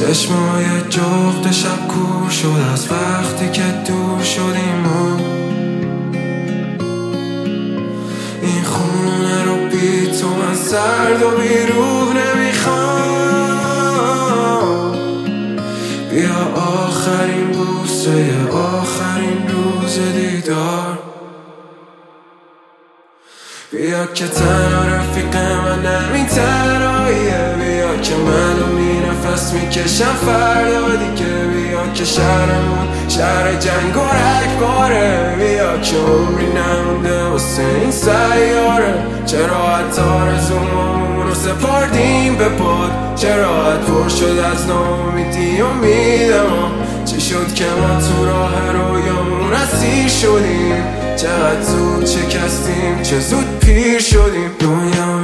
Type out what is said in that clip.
چشمای جغد شب کور شد از وقتی که دور شدیم ما. این خونه رو بی تو من سرد و بی روح نمیخوام. بیا آخرین بوسه آخرین روز دیدار. بیا که تنها رفیق من نمی تنهاییه. بیا که منو می نفس می کشم فردا دیگه. بیا که شهرمون شهر جنگ و رگباره. بیا که عمری نمونده واسه این سیاره. چرا حتی آرزومون رو سپردیم به باد. چرا حد پر شد از ناامیدی و امیدم. چی شد که ما تو راه رویامون اسیر شدیم. چقدر زود شکستیم چه زود پیر شدیم. دنیا